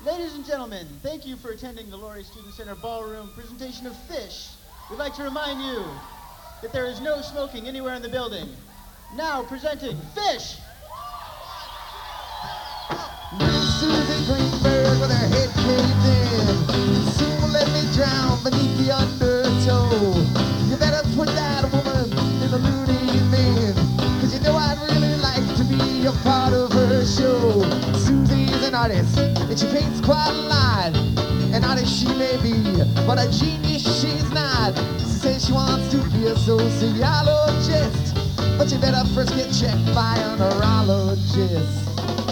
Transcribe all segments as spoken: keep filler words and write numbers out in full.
Ladies and gentlemen, thank you for attending the Laurie Student Center Ballroom presentation of Fish. We'd like to remind you that there is no smoking anywhere in the building. Now presenting Fish! Little Susan Greenberg with her head caved in. Soon will let me drown beneath the undertow. You better put that woman in the loony bin, cause you know I'd really like to be a part of her show. Susie's an artist, and she paints quite a lot. An artist she may be, but a genius she's not. She says she wants to be a sociologist, but you better first get checked by a neurologist.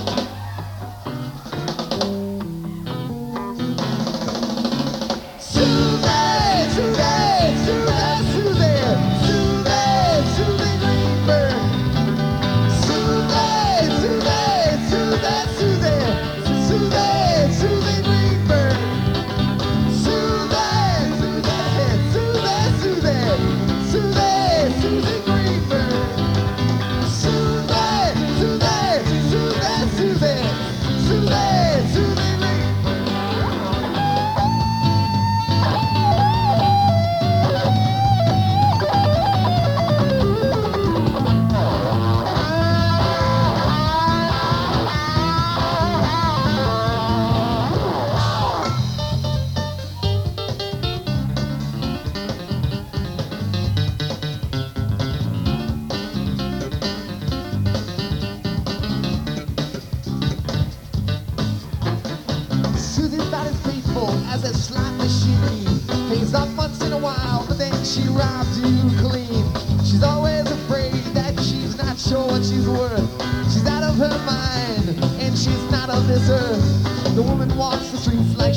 As a slot machine, pays up once in a while, but then she robs you clean. She's always afraid that she's not sure what she's worth. She's out of her mind, and she's not of this earth. The woman walks the streets like